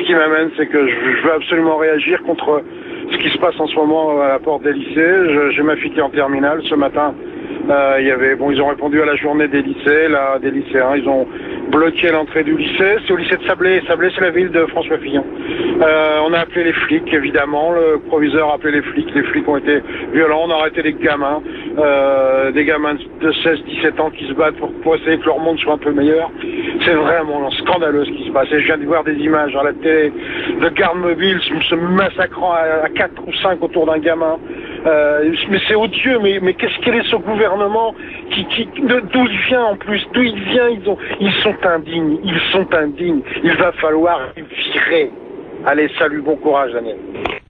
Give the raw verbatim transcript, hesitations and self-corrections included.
qui m'amène, c'est que je veux absolument réagir contre ce qui se passe en ce moment à la porte des lycées. J'ai ma fille qui est en terminale. Ce matin, euh, il y avait, bon, ils ont répondu à la journée des lycées, là, des lycéens. Ils ont bloqué l'entrée du lycée. C'est au lycée de Sablé. Sablé, c'est la ville de François Fillon. Euh, on a appelé les flics, évidemment. Le proviseur a appelé les flics. Les flics ont été violents. On a arrêté les gamins, euh, des gamins de seize dix-sept ans qui se battent pour, pour essayer que leur monde soit un peu meilleur. C'est vraiment scandaleux ce qui se passe. Et je viens de voir des images à la télé de gardes mobiles se massacrant à, à quatre ou cinq autour d'un gamin. Euh, mais c'est odieux, mais, mais qu'est-ce qu'il est ce gouvernement qui, qui, d'où il vient en plus, d'où il vient, ils, ont, ils sont indignes, ils sont indignes, il va falloir virer. Allez, salut, bon courage Daniel.